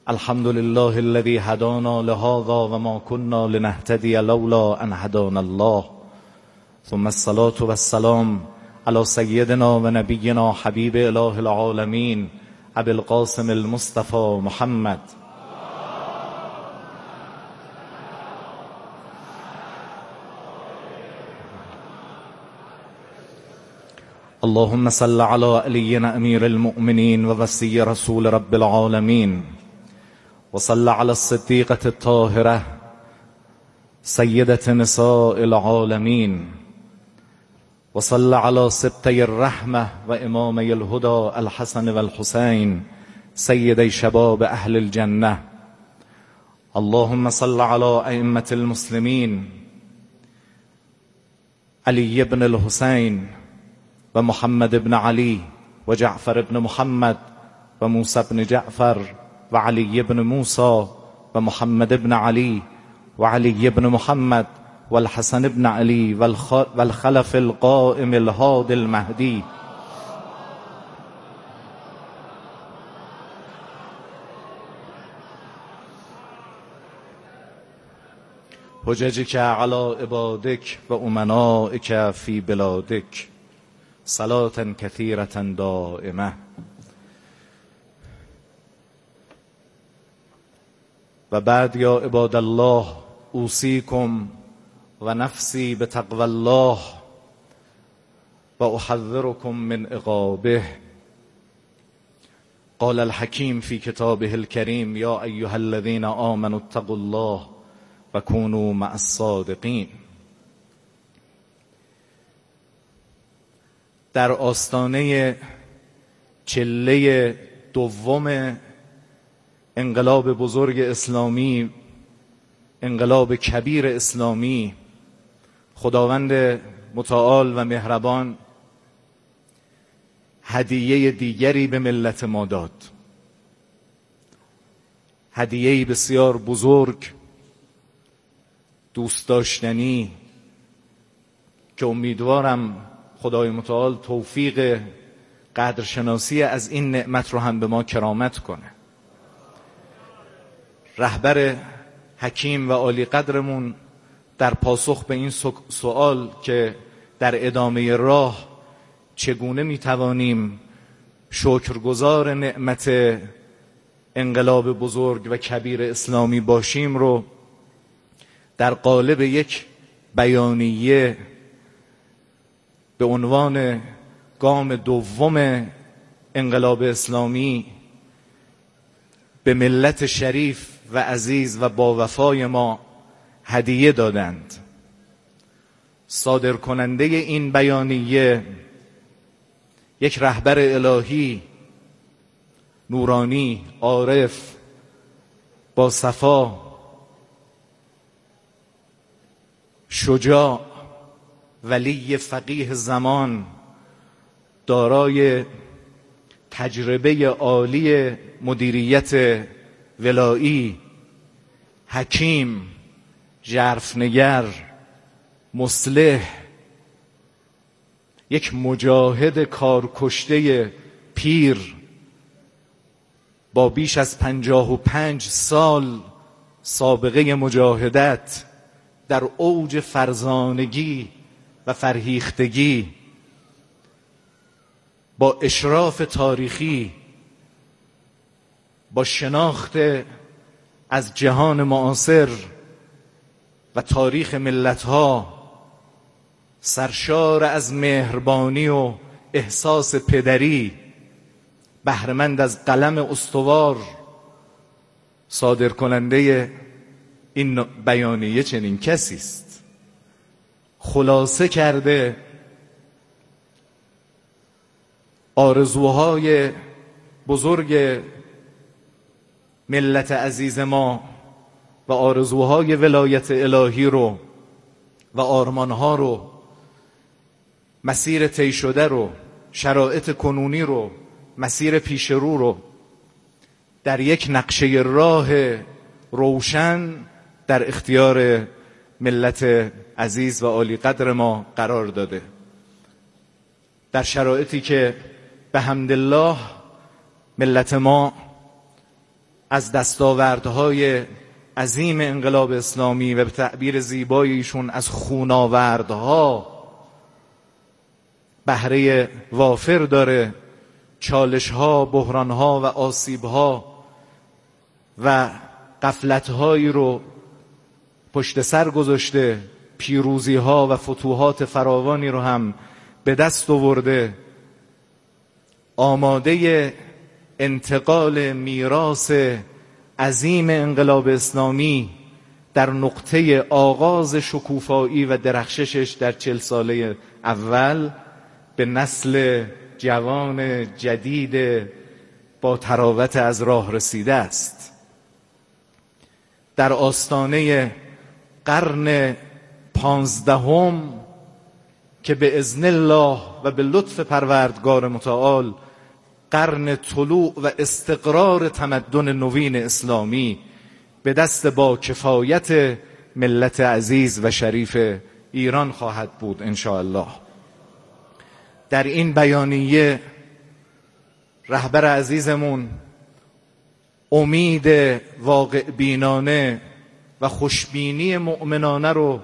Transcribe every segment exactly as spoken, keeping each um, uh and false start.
الحمد لله الذي هدانا لهذا وما كنا لنهتدي لولا أن هدانا الله ثم الصلاة والسلام على سيدنا ونبينا حبيب إله العالمين أبي القاسم المصطفى محمد. اللهم صل على علي أمير المؤمنين ووصي رسول رب العالمين، وصل على الصديقة الطاهرة سيدة نساء العالمين، وصل على سبتي الرحمة وإمامي الهدى الحسن والحسين سيدي شباب أهل الجنة. اللهم صل على أئمة المسلمين علي بن الحسين ومحمد بن علي وجعفر بن محمد وموسى بن جعفر وعلي بن موسى ومحمد بن علي وعلي بن محمد والحسن بن علي والخلف القائم الهادي المهدي. حججك على عبادك وأمنائك في بلادك صلاة كثيرة دائمة. و بعد یا عباد الله اوصیکم و نفسی بتقوى الله و احذرکم من عقابه. قال الحكيم في كتابه الكريم يا أيها الذين آمنوا اتقوا الله و كونوا مع الصادقين. در آستانه چله دوم انقلاب بزرگ اسلامی، انقلاب کبیر اسلامی، خداوند متعال و مهربان هدیه دیگری به ملت ما داد، هدیه‌ای بسیار بزرگ، دوست داشتنی، که امیدوارم خدای متعال توفیق قدرشناسی از این نعمت رو هم به ما کرامت کنه. رهبر حکیم و عالی قدرمون در پاسخ به این سوال که در ادامه راه چگونه میتوانیم شکرگزار نعمت انقلاب بزرگ و کبیر اسلامی باشیم رو در قالب یک بیانیه به عنوان گام دوم انقلاب اسلامی به ملت شریف و عزیز و با وفای ما هدیه دادند. صادر کننده این بیانیه یک رهبر الهی، نورانی، عارف، با صفا، شجاع، ولی فقیه زمان، دارای تجربه عالی مدیریت ولایی، حکیم، ژرفنگر، مصلح، یک مجاهد کارکشته پیر با بیش از پنجاه و پنج سال سابقه مجاهدت، در اوج فرزانگی و فرهیختگی، با اشراف تاریخی، با شناخت از جهان معاصر و تاریخ ملت‌ها، سرشار از مهربانی و احساس پدری، بهره‌مند از قلم استوار، صادر کننده این بیانیه چنین کسی است. خلاصه کرده آرزوهای بزرگ ملت عزیز ما و آرزوهای ولایت الهی رو و آرمانها رو، مسیر طی شده رو، شرایط کنونی رو، مسیر پیش رو رو در یک نقشه راه روشن در اختیار ملت عزیز و عالی قدر ما قرار داده. در شرایطی که به حمدالله ملت ما از دستاوردهای عظیم انقلاب اسلامی و به تعبیر زیبای ایشون از خوناوردها بهره وافر داره، چالش‌ها، بحران‌ها و آسیب‌ها و غفلت‌هایی رو پشت سر گذاشته، پیروزی‌ها و فتوحات فراوانی رو هم به دست آورده. آماده انتقال میراث عظیم انقلاب اسلامی در نقطه آغاز شکوفایی و درخششش در چل ساله اول به نسل جوان جدید با تراوت از راه رسیده است. در آستانه قرن پانزدهم که به اذن الله و به لطف پروردگار متعال قرن طلوع و استقرار تمدن نوین اسلامی به دست با کفایت ملت عزیز و شریف ایران خواهد بود ان شاء الله. در این بیانیه رهبر عزیزمون امید واقع بینانه و خوشبینی مؤمنانه رو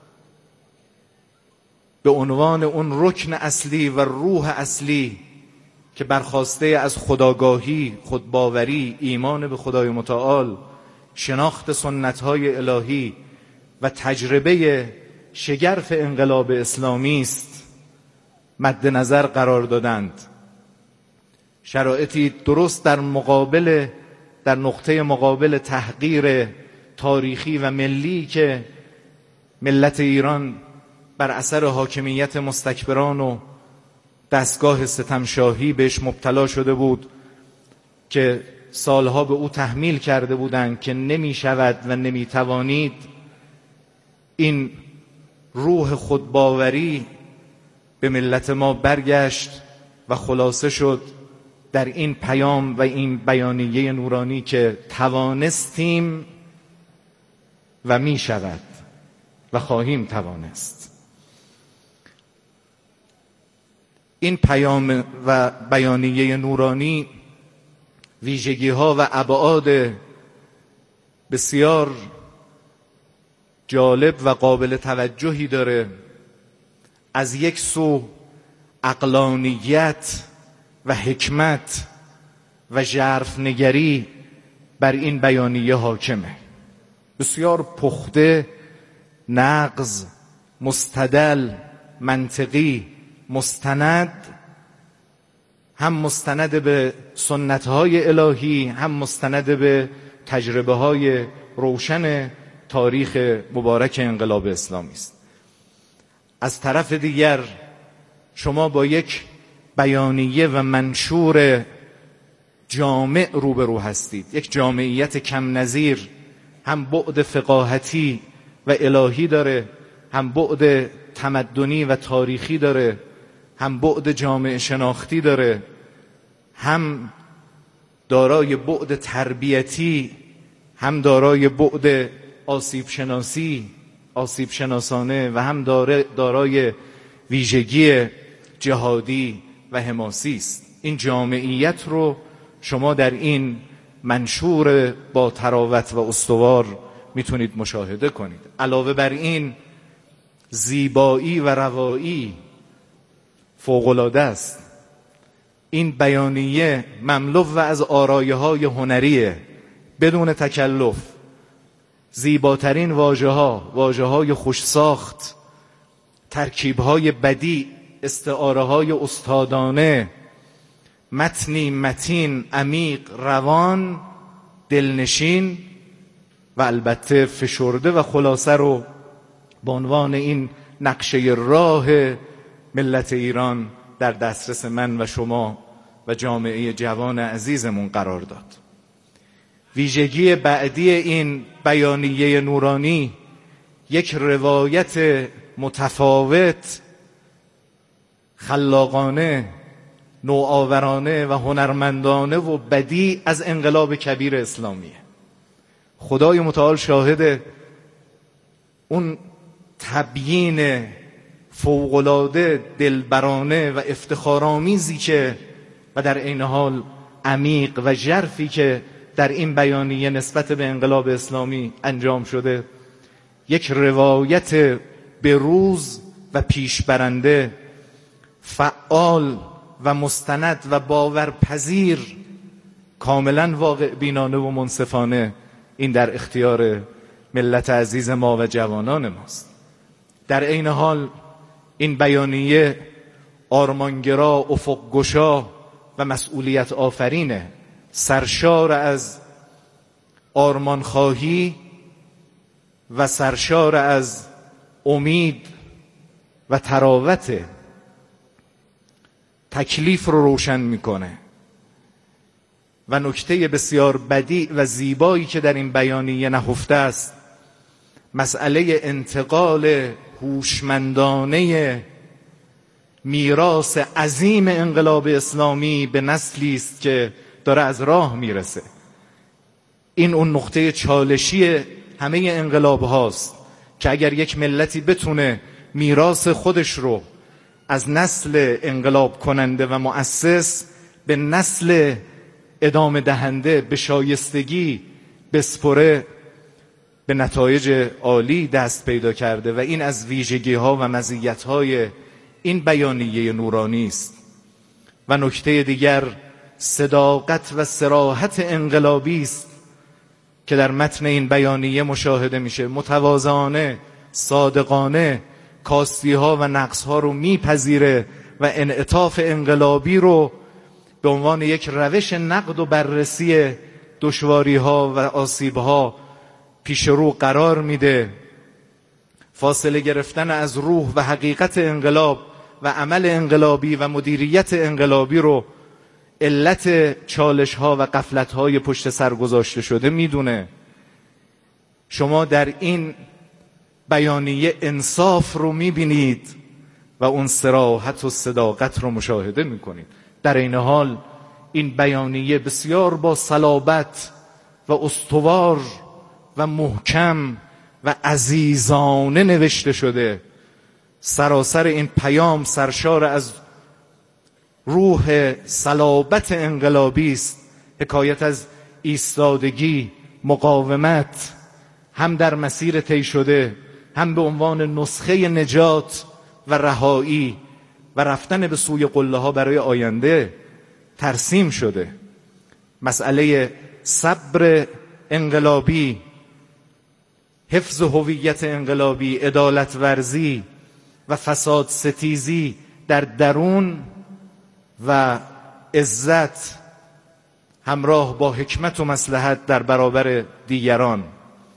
به عنوان اون رکن اصلی و روح اصلی که برخواسته از خودآگاهی، خودباوری، ایمان به خدای متعال، شناخت سنت‌های الهی و تجربه شگرف انقلاب اسلامی است مد نظر قرار دادند. شرایطی درست در مقابل در نقطه مقابل تحقیر تاریخی و ملی که ملت ایران بر اثر حاکمیت مستکبران و دستگاه ستمشاهی بهش مبتلا شده بود که سالها به او تحمیل کرده بودند که نمی شود و نمی توانید. این روح خودباوری به ملت ما برگشت و خلاصه شد در این پیام و این بیانیه نورانی که توانستیم و می شود و خواهیم توانست. این پیام و بیانیه نورانی ویژگی‌ها و ابعاد بسیار جالب و قابل توجهی داره. از یک سو عقلانیت و حکمت و ژرف‌نگری بر این بیانیه حاکمه، بسیار پخته، نغز، مستدل، منطقی، مستند، هم مستند به سنت‌های الهی، هم مستند به تجربه‌های روشن تاریخ مبارک انقلاب اسلامی است. از طرف دیگر شما با یک بیانیه و منشور جامع روبرو هستید، یک جامعیت کم نظیر، هم بعد فقاهتی و الهی داره، هم بعد تمدنی و تاریخی داره، هم بعد جامعه شناختی داره، هم دارای بعد تربیتی، هم دارای بعد آسیب شناسی، آسیب شناسانه و هم دارای ویژگی جهادی و حماسی است. این جامعیت رو شما در این منشور با تراوت و استوار میتونید مشاهده کنید. علاوه بر این زیبایی و روایی فوق‌العاده است. این بیانیه مملو و از آرایه‌های هنریه، بدون تکلف. زیباترین واژه‌ها، واژه‌های خوش ساخت، ترکیب‌های بدیع، استعاره‌های استادانه، متنی متین، عمیق، روان، دلنشین و البته فشرده و خلاصه رو به عنوان این نقشه راه ملت ایران در دسترس من و شما و جامعه جوان عزیزمون قرار داد. ویژگی بعدی این بیانیه نورانی یک روایت متفاوت، خلاقانه، نوآورانه و هنرمندانه و بدیع از انقلاب کبیر اسلامیه. خدای متعال شاهد اون تبیین فوق‌العاده دلبرانه و افتخارآمیزی که و در عین حال عمیق و ژرفی که در این بیانیه نسبت به انقلاب اسلامی انجام شده یک روایت بروز و پیشبرنده، فعال و مستند و باورپذیر، کاملا واقع بینانه و منصفانه این در اختیار ملت عزیز ما و جوانان ماست. در عین حال این بیانیه آرمانگرا، افقگشا و مسئولیت آفرینه، سرشار از آرمانخواهی و سرشار از امید و تراوت، تکلیف رو روشن میکنه. و نکته بسیار بدیع و زیبایی که در این بیانیه نهفته است، مسئله انتقال هوشمندانه میراث عظیم انقلاب اسلامی به نسلی است که داره از راه میرسه. این اون نقطه چالشی همه انقلاب هاست که اگر یک ملتی بتونه میراث خودش رو از نسل انقلاب کننده و مؤسس به نسل ادامه دهنده به شایستگی بسپره، به نتایج عالی دست پیدا کرده و این از ویژگی ها و مزیت های این بیانیه نورانی است. و نکته دیگر صداقت و صراحت انقلابی است که در متن این بیانیه مشاهده میشه. متواضعانه، صادقانه کاستی ها و نقص ها رو میپذیره و انعطاف انقلابی رو به عنوان یک روش نقد و بررسی دشواری ها و آسیب ها پیش رو قرار میده. فاصله گرفتن از روح و حقیقت انقلاب و عمل انقلابی و مدیریت انقلابی رو علت چالش ها و غفلت های پشت سر گذاشته شده میدونه. شما در این بیانیه انصاف رو میبینید و اون صراحت و صداقت رو مشاهده میکنید. در این حال این بیانیه بسیار با صلابت و استوار و محکم و عزیزانه نوشته شده. سراسر این پیام سرشار از روح صلابت انقلابی است، حکایت از ایستادگی، مقاومت، هم در مسیر طی شده، هم به عنوان نسخه نجات و رهایی و رفتن به سوی قله ها برای آینده ترسیم شده. مسئله صبر انقلابی، حفظ هویت انقلابی، عدالت ورزی و فساد ستیزی در درون و عزت همراه با حکمت و مصلحت در برابر دیگران.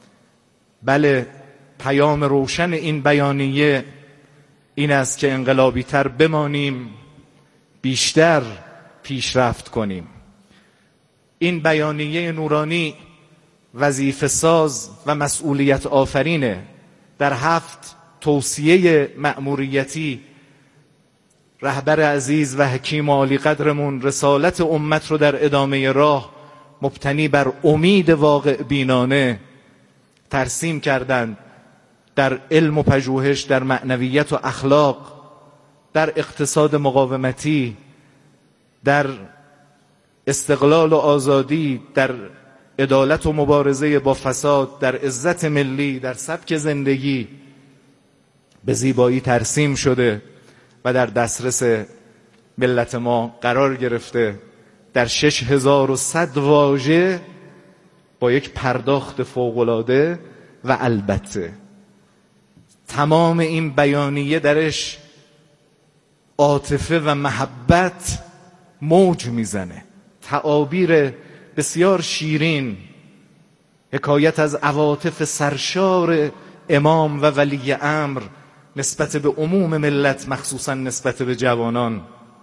بله، پیام روشن این بیانیه این است که انقلابی تر بمانیم، بیشتر پیشرفت کنیم. این بیانیه نورانی وظیفه ساز و مسئولیت آفرینه. در هفت توصیه مأموریتی رهبر عزیز و حکیم عالی قدرمون رسالت امت رو در ادامه راه مبتنی بر امید واقع بینانه ترسیم کردند. در علم و پژوهش، در معنویت و اخلاق، در اقتصاد مقاومتی، در استقلال و آزادی، در عدالت و مبارزه با فساد، در عزت ملی، در سبک زندگی به زیبایی ترسیم شده و در دسترس ملت ما قرار گرفته. در شش هزار و صد واژه با یک پرداخت فوق‌العاده و البته تمام این بیانیه درش عاطفه و محبت موج میزنه. تعابیر بسیار شیرین، حکایت از عواطف سرشار امام و ولی امر نسبت به عموم ملت، مخصوصا نسبت به جوانان.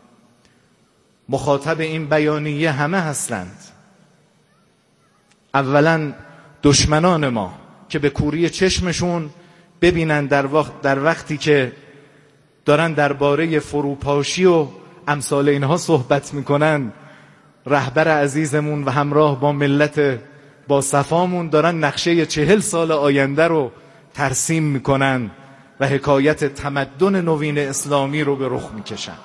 مخاطب این بیانیه همه هستند. اولا دشمنان ما که به کوری چشمشون ببینن در وقت در وقتی که دارن درباره فروپاشی و امثال اینها صحبت میکنن، رهبر عزیزمون و همراه با ملت با صفامون دارن نقشه چهل سال آینده رو ترسیم میکنن و حکایت تمدن نوین اسلامی رو به رخ میکشن.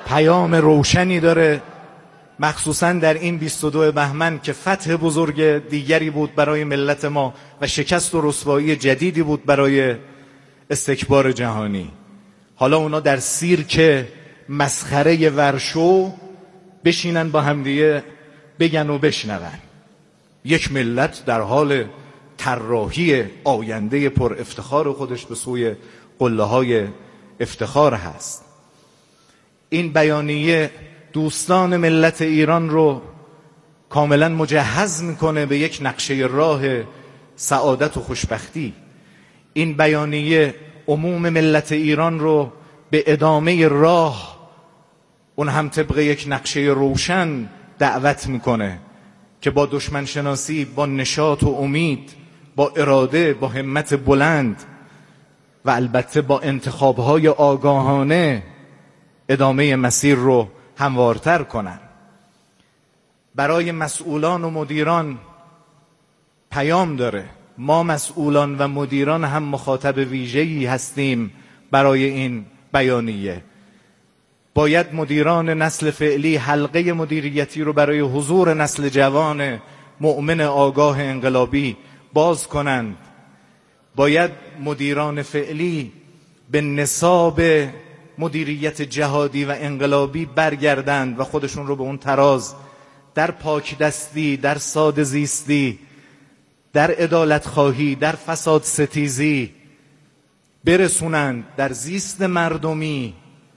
پیام روشنی داره، مخصوصا در این بیست و دو بهمن که فتح بزرگ دیگری بود برای ملت ما و شکست و رسوایی جدیدی بود برای استکبار جهانی. حالا اونا در سیرک مسخره ورشو بشینن با همدیگه بگن و بشنون. یک ملت در حال طراحی آینده پر افتخار خودش به سوی قله های افتخار هست. این بیانیه دوستان ملت ایران رو کاملا مجهز میکنه به یک نقشه راه سعادت و خوشبختی. این بیانیه عموم ملت ایران رو به ادامه راه، اون هم طبق یک نقشه روشن، دعوت میکنه که با دشمن شناسی، با نشاط و امید، با اراده، با همت بلند و البته با انتخابهای آگاهانه ادامه مسیر رو هموارتر کنن. برای مسئولان و مدیران پیام داره. ما مسئولان و مدیران هم مخاطب ویژه‌ای هستیم برای این بیانیه. باید مدیران نسل فعلی حلقه مدیریتی رو برای حضور نسل جوان مؤمن آگاه انقلابی باز کنند. باید مدیران فعلی به نصاب مدیریت جهادی و انقلابی برگردند و خودشون رو به اون تراز در پاک دستی، در ساده زیستی، در عدالت خواهی، در فساد ستیزی برسونند. در زیست مردمی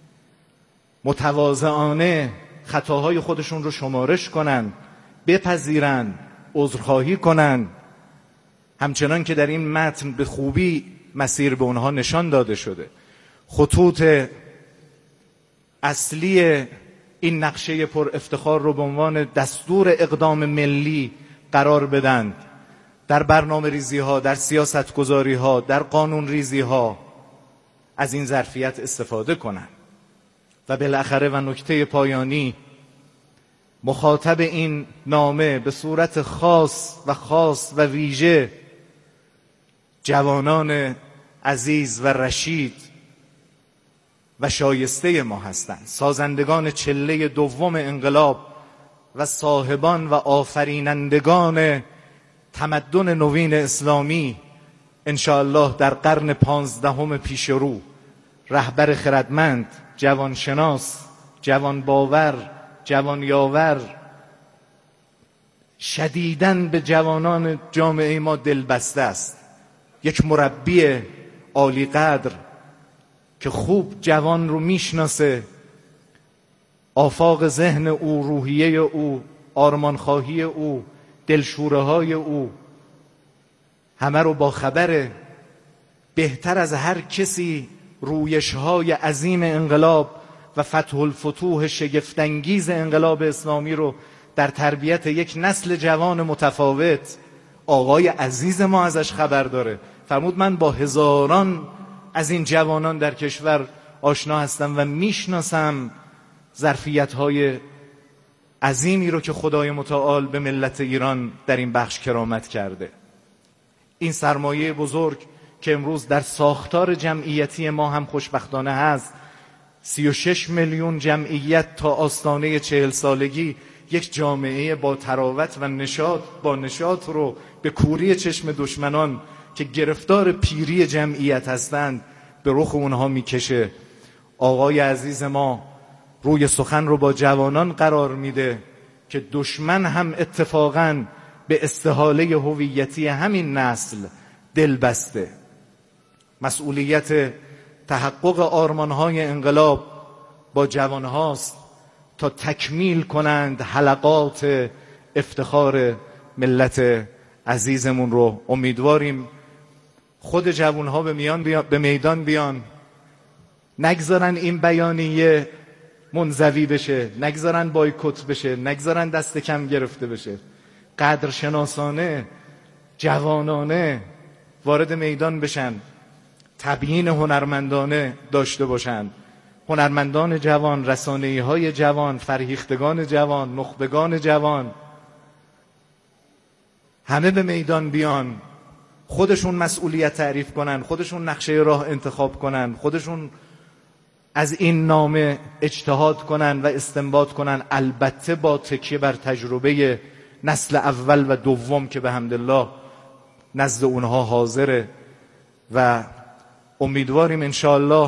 متواضعانه خطاهای خودشون رو شمارش کنند، بپذیرند، عذرخواهی کنند، همچنان که در این متن به خوبی مسیر به اونها نشان داده شده. خطوط اصلی این نقشه پر افتخار رو به عنوان دستور اقدام ملی قرار بدند. در برنامه ریزی ها، در سیاست گذاری ها، در قانون ریزی ها از این ظرفیت استفاده کنند. و بالاخره و نکته پایانی، مخاطب این نامه به صورت خاص و خاص و ویژه جوانان عزیز و رشید و شایسته ما هستند، سازندگان چله دوم انقلاب و صاحبان و آفرینندگان تمدن نوین اسلامی انشاءالله در قرن پانزدهم پیش رو. رهبر خردمند، جوانشناس، جوان باور، جوان یاور، شدیداً به جوانان جامعه ما دل بسته است. یک مربی عالی قدر که خوب جوان رو میشناسه، آفاق ذهن او، روحیه او، آرمانخواهی او، دلشوره های او همه رو با خبره. بهتر از هر کسی رویش های عظیم انقلاب و فتح الفتوح شگفت‌انگیز انقلاب اسلامی رو در تربیت یک نسل جوان متفاوت آقای عزیز ما ازش خبر داره. فرمود من با هزاران از این جوانان در کشور آشنا هستم و میشناسم ظرفیت‌های عظیمی رو که خدای متعال به ملت ایران در این بخش کرامت کرده. این سرمایه بزرگ که امروز در ساختار جمعیتی ما هم خوشبختانه هست، سی و شش میلیون جمعیت تا آستانه چهل سالگی، یک جامعه با تراوت و نشاط با نشاط رو به کوری چشم دشمنان که گرفتار پیری جمعیت هستند به رخ اونها میکشه. آقای عزیز ما روی سخن رو با جوانان قرار میده که دشمن هم اتفاقاً به استحاله هویتی همین نسل دل بسته. مسئولیت تحقق آرمانهای انقلاب با جوانهاست تا تکمیل کنند حلقات افتخار ملت عزیزمون رو. امیدواریم خود جوانها به میان بیان، به میدان بیان، نگذارن این بیانیه منزوی بشه، نگذارن بایکوت بشه، نگذارن دست کم گرفته بشه. قدرشناسانه، جوانانه وارد میدان بشن، تبیین هنرمندانه داشته باشند. هنرمندان جوان، رسانه‌ای‌های جوان، فرهیختگان جوان، نخبگان جوان همه به میدان بیان، خودشون مسئولیت تعریف کنن، خودشون نقشه راه انتخاب کنن، خودشون از این نامه اجتهاد کنن و استنباط کنن، البته با تکیه بر تجربه نسل اول و دوم که به حمدالله نزد اونها حاضره و امیدواریم انشاءالله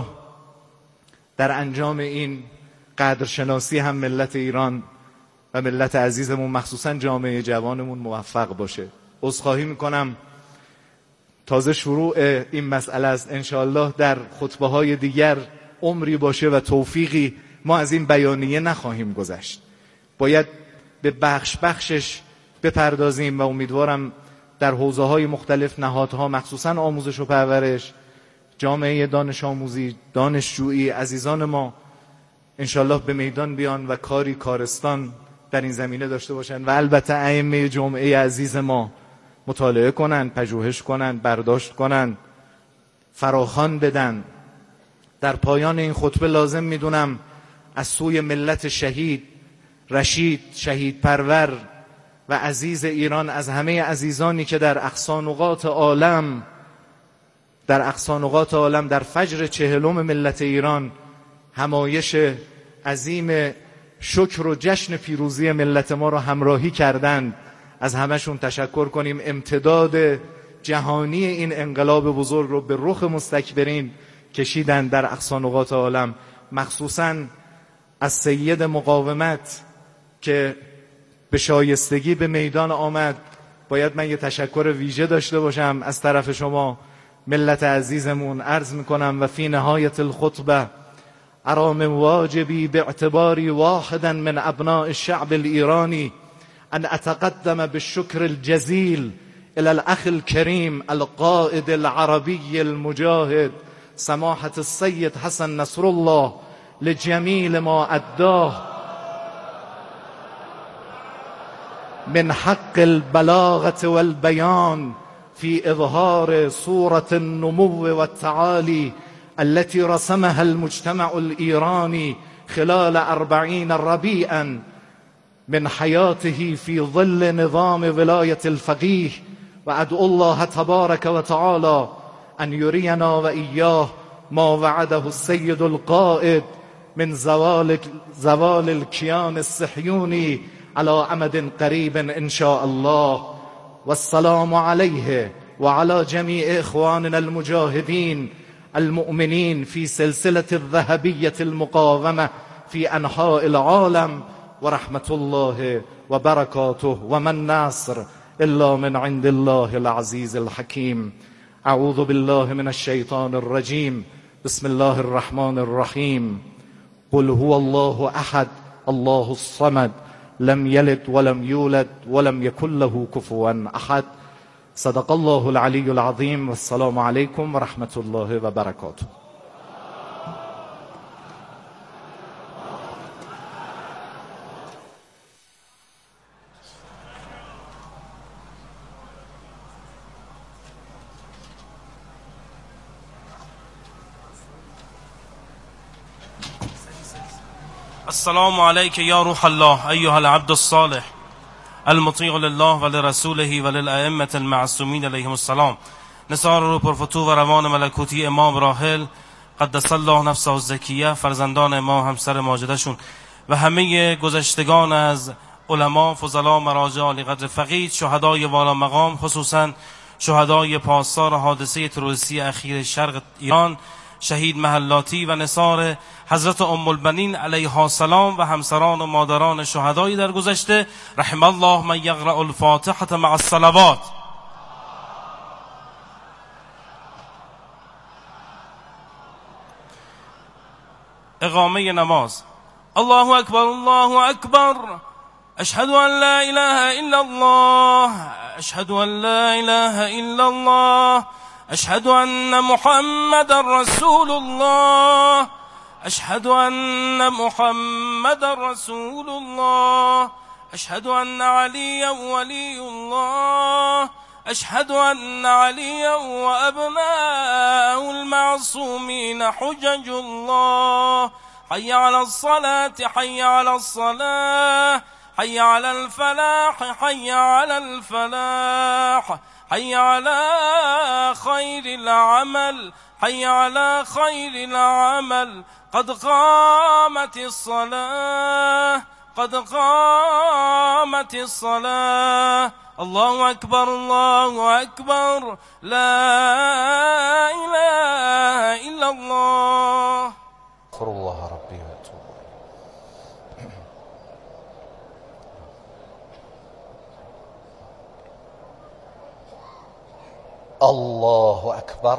در انجام این قدرشناسی هم ملت ایران و ملت عزیزمون مخصوصا جامعه جوانمون موفق باشه. عذرخواهی میکنم تازه شروع این مسئله است، انشاءالله در خطبه های دیگر عمری باشه و توفیقی ما از این بیانیه نخواهیم گذشت، باید به بخش بخشش بپردازیم و امیدوارم در حوزه های مختلف نهادها مخصوصا آموزش و پرورش، جامعه دانش آموزی، دانشجویی، عزیزان ما انشالله به میدان بیان و کاری کارستان در این زمینه داشته باشن و البته ائمه جمعه عزیز ما مطالعه کنن، پژوهش کنن، برداشت کنن، فراخوان بدن. در پایان این خطبه لازم میدونم از سوی ملت شهید، رشید، شهید پرور و عزیز ایران، از همه عزیزانی که در اقصانقاط عالم در اقصانقاط عالم در فجر چهلم ملت ایران همایش عظیم شکر و جشن پیروزی ملت ما را همراهی کردند، از همشون تشکر کنیم. امتداد جهانی این انقلاب بزرگ رو به رخ مستکبرین کشیدن در اقصانقاط عالم، مخصوصا از سید مقاومت که به شایستگی به میدان آمد. باید من یه تشکر ویژه داشته باشم از طرف شما ملت عزیزمون. عرض میکنم و فی نهایت الخطبه ارى من واجبی باعتباری واحدا من ابناء الشعب الایرانی ان اتقدم بالشکر الجزیل الى الاخ الكریم القائد العربی المجاهد سماحة السید حسن نصر الله لجمیل ما اداه من حق البلاغة والبيان في إظهار صورة النمو والتعالي التي رسمها المجتمع الإيراني خلال أربعين ربيعا من حياته في ظل نظام ولاية الفقيه. وأدعو الله تبارك وتعالى أن يرينا وإياه ما وعده السيد القائد من زوال, زوال الكيان الصهيوني على أمد قريب إن شاء الله. والسلام عليه وعلى جميع إخواننا المجاهدين المؤمنين في سلسلة الذهبية المقاومة في أنحاء العالم ورحمة الله وبركاته وما النصر إلا من عند الله العزيز الحكيم. أعوذ بالله من الشيطان الرجيم. بسم الله الرحمن الرحيم. قل هو الله أحد الله الصمد لم يلد ولم يولد ولم يكن له كفوا أحد. صدق الله العلي العظيم. والسلام عليكم ورحمة الله وبركاته. السلام عليك يا روح الله أيها العبد الصالح المطيع لله ولرسوله وللأئمة المعصومين عليهم السلام. نثار رو پرفتو و روان ملکوتی امام راحل قدس الله نفسه الزکیه، فرزندان ما، همسر ماجدشون و همه گذشتگان از علما، فضلا، مراجع عالی قدر فقید، شهدای والا مقام، خصوصا شهدای پاسدار حادثه تروریستی اخیر شرق ایران، شهید محلاتی و نثار حضرت ام البنین علیها السلام و همسران و مادران شهدای در گذشته. رحم الله من یقرأ الفاتحة مع الصلوات. اقامه نماز. الله اکبر الله اکبر. اشهد ان لا اله الا الله. اشهد ان لا اله الا الله. اشهد ان محمد رسول الله. اشهد ان محمد رسول الله. اشهد ان علي ولي الله. اشهد ان علي وابناءه المعصومين حجج الله. حي على الصلاة حي على الصلاة حي على الفلاح حي على الفلاح حي على خير العمل حي على خير العمل قد قامت الصلاة قد قامت الصلاة الله أكبر الله أكبر لا إله إلا الله. أستغفر الله ربي وأتوب الله أكبر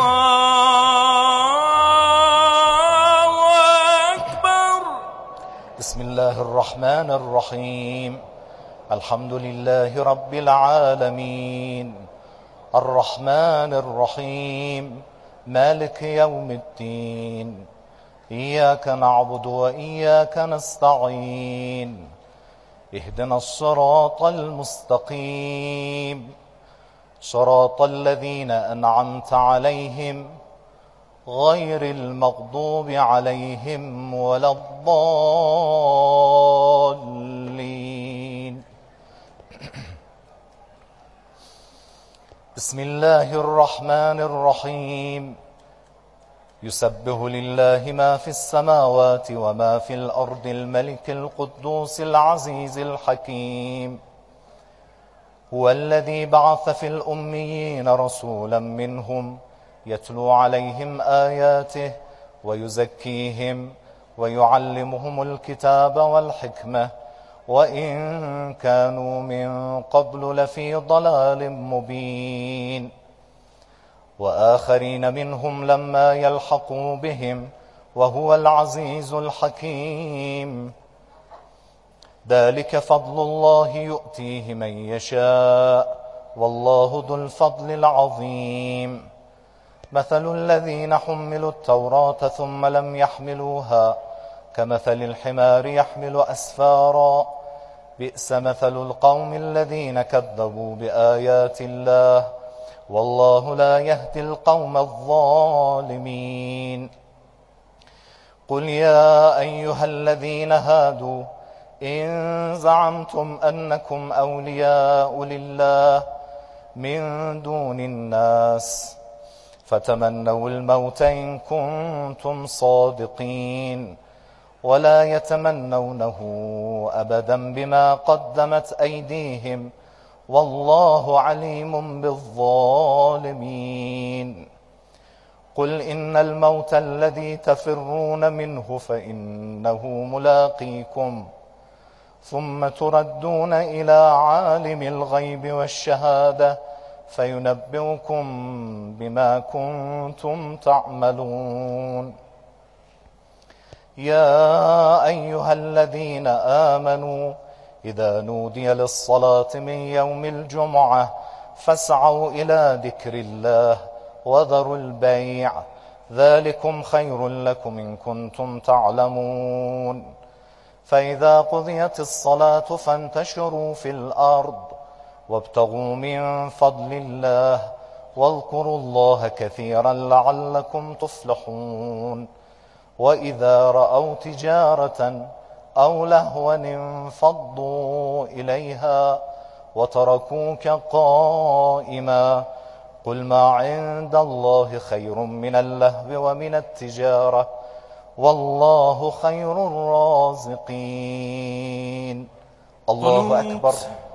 الله أكبر. بسم الله الرحمن الرحيم. الحمد لله رب العالمين الرحمن الرحيم مالك يوم الدين إياك نعبد وإياك نستعين اهدنا الصراط المستقيم صراط الذين أنعمت عليهم غير المغضوب عليهم ولا الضالين. بسم الله الرحمن الرحيم. يسبح لله ما في السماوات وما في الأرض الملك القدوس العزيز الحكيم هو الذي بعث في الأميين رسولا منهم يتلو عليهم آياته ويزكيهم ويعلمهم الكتاب والحكمة وإن كانوا من قبل لفي ضلال مبين وآخرين منهم لما يلحقوا بهم وهو العزيز الحكيم. ذلك فضل الله يؤتيه من يشاء والله ذو الفضل العظيم. مثل الذين حملوا التوراة ثم لم يحملوها كمثل الحمار يحمل أسفارا بئس مثل القوم الذين كذبوا بآيات الله والله لا يهدي القوم الظالمين. قل يا أيها الذين هادوا إن زعمتم أنكم أولياء لله من دون الناس فتمنوا الموت إن كنتم صادقين ولا يتمنونه أبدا بما قدمت أيديهم والله عليم بالظالمين. قل إن الموت الذي تفرون منه فإنه ملاقيكم ثم تردون إلى عالم الغيب والشهادة فينبئكم بما كنتم تعملون. يا أيها الذين آمنوا إذا نودي للصلاة من يوم الجمعة فاسعوا إلى ذكر الله وذروا البيع ذلكم خير لكم إن كنتم تعلمون. فإذا قضيت الصلاة فانتشروا في الأرض وابتغوا من فضل الله واذكروا الله كثيرا لعلكم تفلحون. وإذا رأوا تجارة أو لهوا انفضوا إليها وتركوك قائما قل ما عند الله خير من اللهو ومن التجارة والله خير الرازقين. الله أكبر.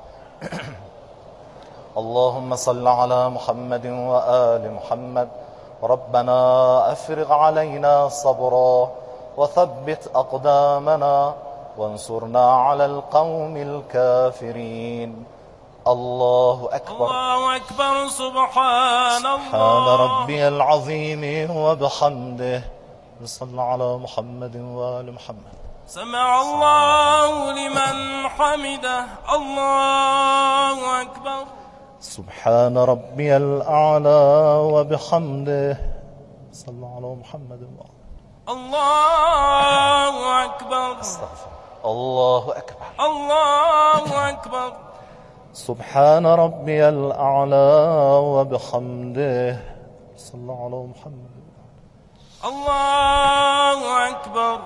اللهم صل على محمد وآل محمد. ربنا أفرغ علينا صبرا وثبت أقدامنا وانصرنا على القوم الكافرين. الله أكبر. الله أكبر. سبحان الله. سبحان ربي العظيم وبحمده. صلى على محمد وآل محمد. سمع الله لمن حمده. الله أكبر. سبحان ربي الأعلى وبحمده. صلى على محمد وآل. الله أكبر. استغفر. الله أكبر. الله أكبر. سبحان ربي الأعلى وبحمده. صلى على محمد. الله أكبر.